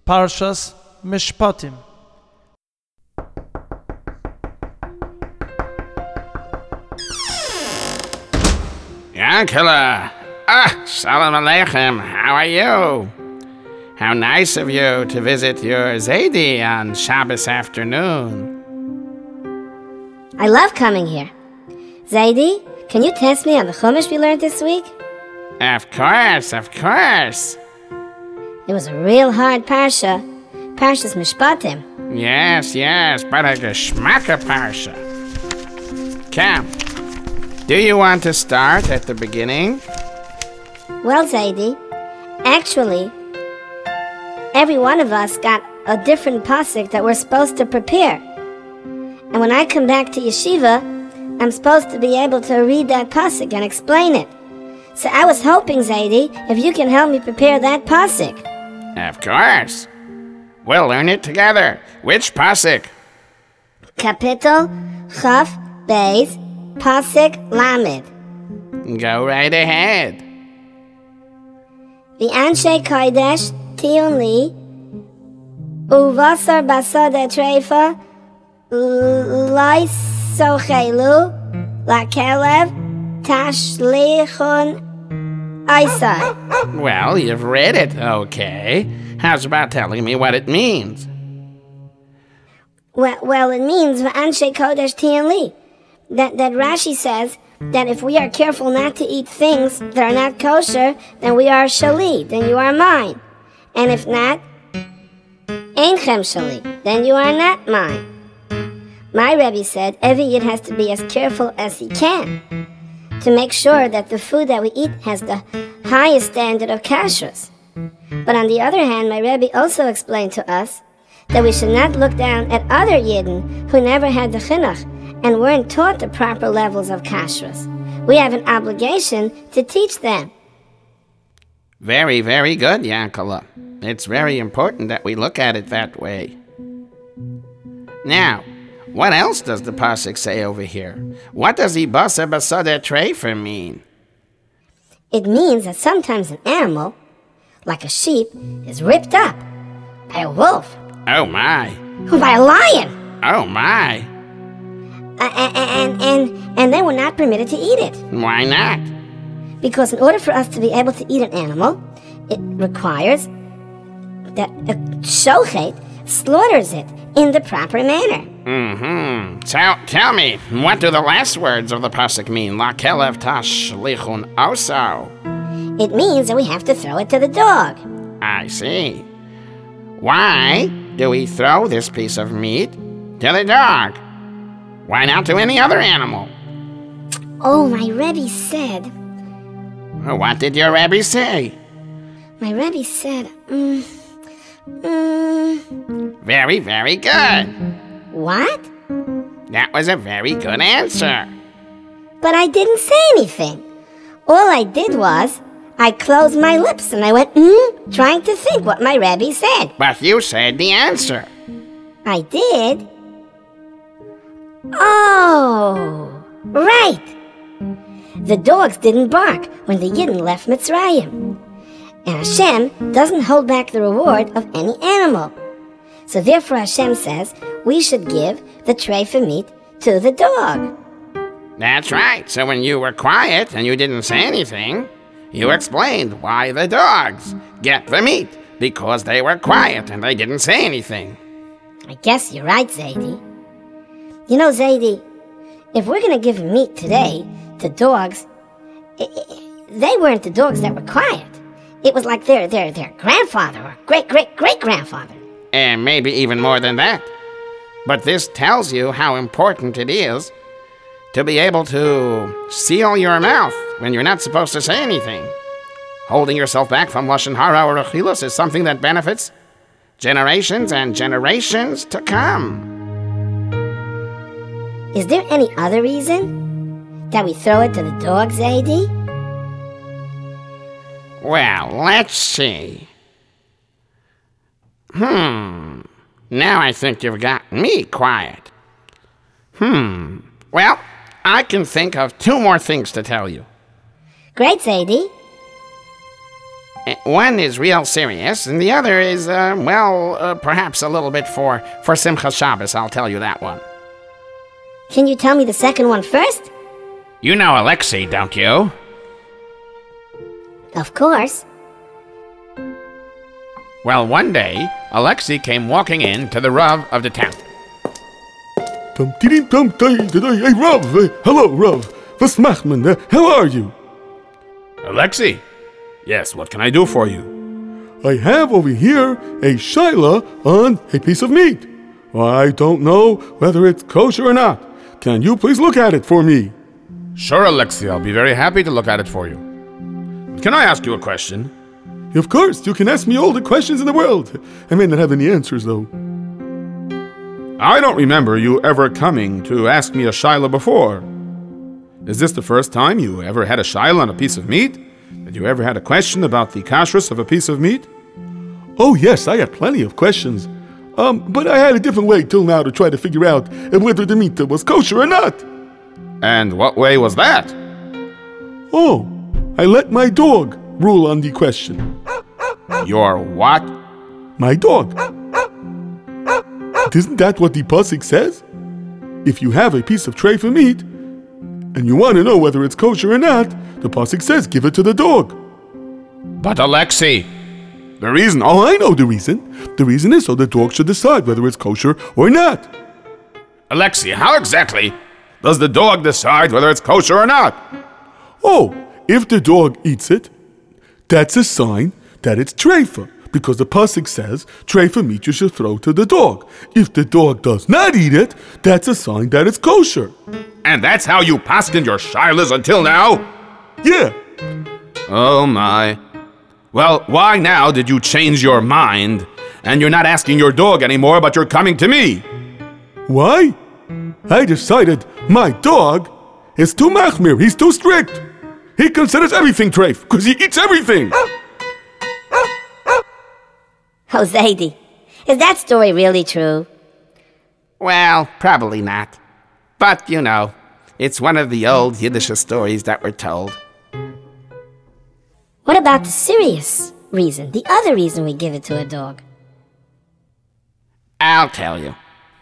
Parshas Mishpatim. Yankala! Shalom Aleichem, how are you? How nice of you to visit your Zaidi on Shabbos afternoon. I love coming here. Zaidi, can you test me on the Chumash we learned this week? Of course. It was a real hard parsha. Parshas Mishpatim. Yes, but a geschmacka parsha. Come, do you want to start at the beginning? Well, Zaidi, actually, every one of us got a different pasuk that we're supposed to prepare. And when I come back to yeshiva, I'm supposed to be able to read that pasuk and explain it. So I was hoping, Zaidi, if you can help me prepare that pasuk. Of course. We'll learn it together. Which pasuk? Kapitel Chaf Beis Pasuk Lamed. Go right ahead. V'anshe kodesh tiyun li uvasar basada treifa lai sochelu lakelev tashlichun aisai. Well, you've read it, okay. How's about telling me what it means? Well, it means v'anshe kodesh tiyun li. That Rashi says that if we are careful not to eat things that are not kosher, then we are shali, then you are mine. And if not, einchem shali, then you are not mine. My Rebbe said every Yid has to be as careful as he can to make sure that the food that we eat has the highest standard of kashrus. But on the other hand, my Rebbe also explained to us that we should not look down at other Yidden who never had the chinuch and weren't taught the proper levels of kashrus. We have an obligation to teach them. Very, very good, Yankala. It's very important that we look at it that way. Now, what else does the pasuk say over here? What does ibasa basada treifa mean? It means that sometimes an animal, like a sheep, is ripped up by a wolf. Oh my. Or by a lion. Oh my. And then we're not permitted to eat it. Why not? Because in order for us to be able to eat an animal, it requires that a shochet slaughters it in the proper manner. So, tell me, what do the last words of the pasuk mean? La kelev tashlichun oso. It means that we have to throw it to the dog. I see. Why do we throw this piece of meat to the dog? Why not to any other animal? Oh, my Rebbe said... What did your Rebbe say? My Rebbe said, Very, very good. What? That was a very good answer. But I didn't say anything. All I did was, I closed my lips and I went, trying to think what my Rebbe said. But you said the answer. I did? Oh, right. The dogs didn't bark when the Yidden left Mitzrayim. And Hashem doesn't hold back the reward of any animal. So therefore Hashem says we should give the treifa meat to the dog. That's right. So when you were quiet and you didn't say anything, you explained why the dogs get the meat. Because they were quiet and they didn't say anything. I guess you're right, Zaidi. You know, Zaidi, if we're going to give meat today to dogs, they weren't the dogs that were quiet. It was like their grandfather or great-great-great-grandfather. And maybe even more than that. But this tells you how important it is to be able to seal your mouth when you're not supposed to say anything. Holding yourself back from lashon hara or achilas is something that benefits generations and generations to come. Is there any other reason that we throw it to the dog, Zaidi? Well, let's see. Now I think you've got me quiet. Well, I can think of 2 more things to tell you. Great, Zaidi. One is real serious, and the other is, perhaps a little bit for Simchas Shabbos, I'll tell you that one. Can you tell me the second one first? You know Alexei, don't you? Of course. Well, one day, Alexei came walking in to the Rav of the town. Hey, Rav! Hello, Rav! Was macht man? How are you? Alexei? Yes, what can I do for you? I have over here a shaila on a piece of meat. I don't know whether it's kosher or not. Can you please look at it for me? Sure, Alexei, I'll be very happy to look at it for you. Can I ask you a question? Of course, you can ask me all the questions in the world. I may not have any answers, though. I don't remember you ever coming to ask me a shaila before. Is this the first time you ever had a shaila on a piece of meat? Did you ever had a question about the kashrus of a piece of meat? Oh, yes, I had plenty of questions. But I had a different way till now to try to figure out whether the meat was kosher or not. And what way was that? Oh, I let my dog rule on the question. Your what? My dog. Isn't that what the pasuk says? If you have a piece of treifa meat, and you want to know whether it's kosher or not, the pasuk says, give it to the dog. But Alexei, the reason... Oh, I know the reason. The reason is so the dog should decide whether it's kosher or not. Alexei, how exactly does the dog decide whether it's kosher or not? Oh, if the dog eats it, that's a sign that it's treifa, because the pasuk says, treifa meat you should throw to the dog. If the dog does not eat it, that's a sign that it's kosher. And that's how you paskined your shilas until now? Yeah. Oh my. Well, why now did you change your mind, and you're not asking your dog anymore, but you're coming to me? Why? I decided my dog is too machmir, he's too strict. He considers everything treif, because he eats everything. Zaidi, is that story really true? Well, probably not. But, you know, it's one of the old Yiddish stories that were told. What about the serious reason, the other reason we give it to a dog? I'll tell you.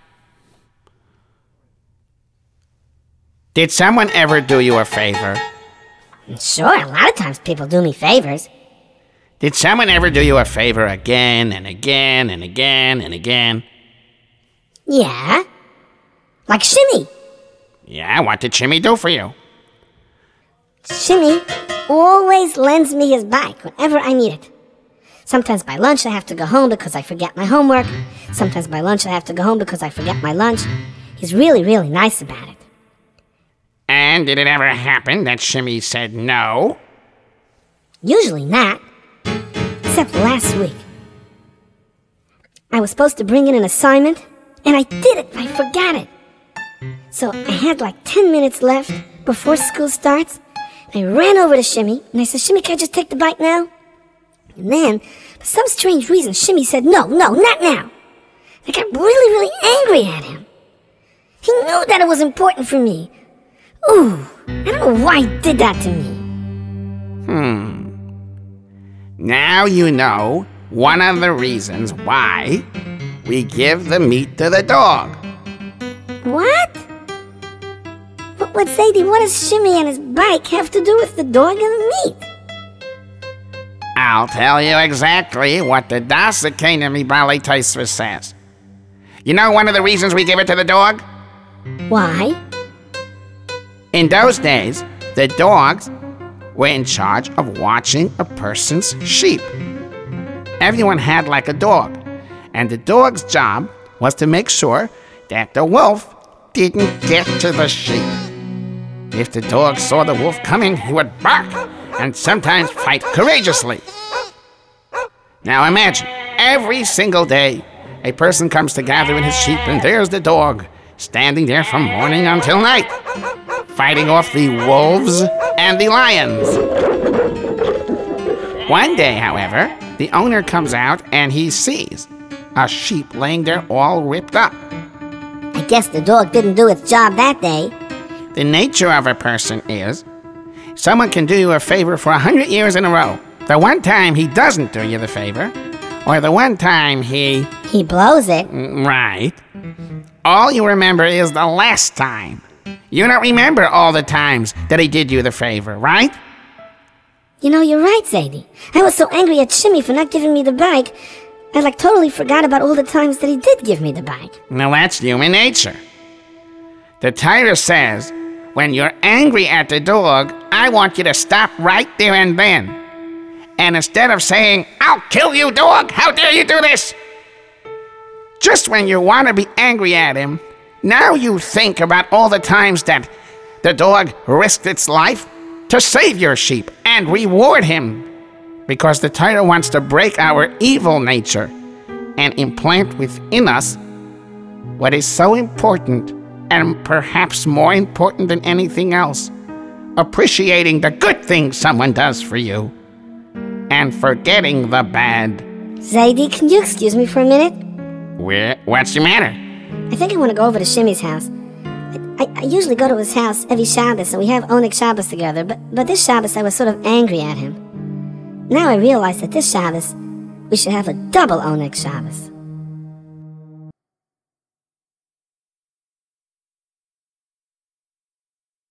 Did someone ever do you a favor? Sure, a lot of times people do me favors. Did someone ever do you a favor again and again and again and again? Yeah. Like Shimmy. Yeah, what did Shimmy do for you? Shimmy always lends me his bike whenever I need it. Sometimes by lunch I have to go home because I forget my homework. Sometimes by lunch I have to go home because I forget my lunch. He's really, really nice about it. And did it ever happen that Shimmy said no? Usually not. Except last week. I was supposed to bring in an assignment, and I did it, but I forgot it. So I had like 10 minutes left before school starts. I ran over to Shimmy, and I said, Shimmy, can I just take the bike now? And then, for some strange reason, Shimmy said, no, not now. I got really, really angry at him. He knew that it was important for me. Ooh, I don't know why he did that to me. Now you know one of the reasons why we give the meat to the dog. What? But Zaidi, what does Shimmy and his bike have to do with the dog and the meat? I'll tell you exactly what the Das Akademi Bali Taisva says. You know one of the reasons we give it to the dog? Why? In those days, the dogs were in charge of watching a person's sheep. Everyone had like a dog, and the dog's job was to make sure that the wolf didn't get to the sheep. If the dog saw the wolf coming, he would bark and sometimes fight courageously. Now imagine, every single day, a person comes to gather in his sheep, and there's the dog, standing there from morning until night, fighting off the wolves and the lions. One day, however, the owner comes out and he sees a sheep laying there all ripped up. I guess the dog didn't do its job that day. The nature of a person is, someone can do you a favor for 100 years in a row, The one time he doesn't do you the favor, or the one time he... He blows it. Right. All you remember is the last time. You don't remember all the times that he did you the favor, right? You know, you're right, Zadie. I was so angry at Shimmy for not giving me the bike, I totally forgot about all the times that he did give me the bike. Now that's human nature. The Torah says, when you're angry at the dog, I want you to stop right there and then. And instead of saying, "I'll kill you, dog, how dare you do this?" just when you want to be angry at him, now you think about all the times that the dog risked its life to save your sheep and reward him. Because the Torah wants to break our evil nature and implant within us what is so important and perhaps more important than anything else, appreciating the good things someone does for you and forgetting the bad. Zadie, can you excuse me for a minute? What's the matter? I think I want to go over to Shimmy's house. I usually go to his house every Shabbos, and we have Oneg Shabbos together, but this Shabbos I was sort of angry at him. Now I realize that this Shabbos we should have a double Oneg Shabbos.